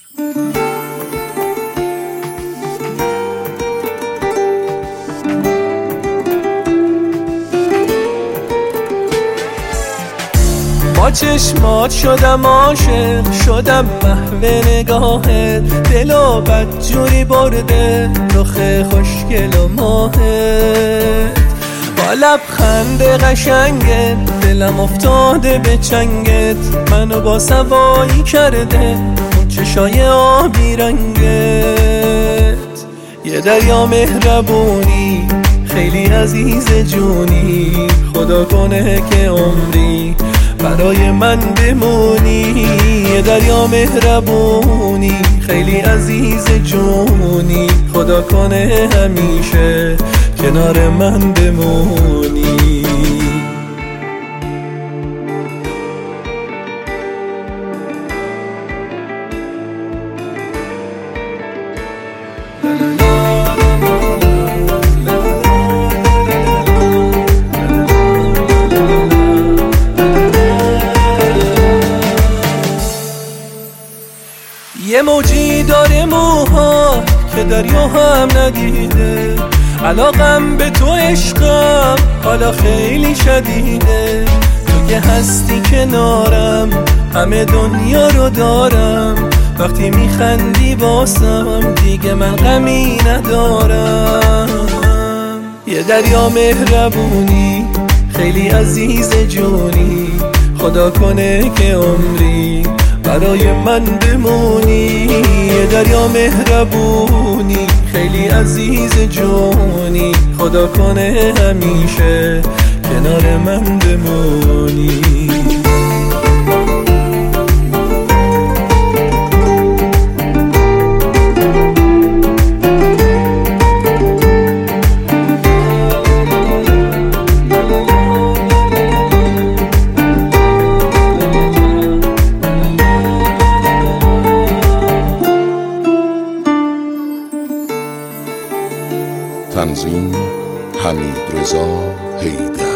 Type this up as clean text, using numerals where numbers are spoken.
با چشمات شدم عاشق، شدم محو نگاهت، دلو بدجوری برده رخ خوشگل و ماهت. با لبخند قشنگت دلم افتاده به چنگت، منو با سوایی کرده اون چشای آبی رنگت. یه دریا مهربونی خیلی عزیز جونی، خدا کنه که عمری برای من بمونی. یه دریا مهربونی خیلی عزیز جونی، خدا کنه همیشه کنار من بمونی. یه موجی داره موها که دریا هم ندیده، علاقم به تو عشقم حالا خیلی شدیده. تو که هستی کنارم همه دنیا رو دارم، وقتی میخندی باسم دیگه من غمی ندارم. یه دریا مهربونی خیلی عزیز جونی، خدا کنه که عمری برای من بمونی. یه دریا مهربونی خیلی عزیز جونی، خدا کنه همیشه کنار من بمونی. تنظیم حمیدرضا حیدر.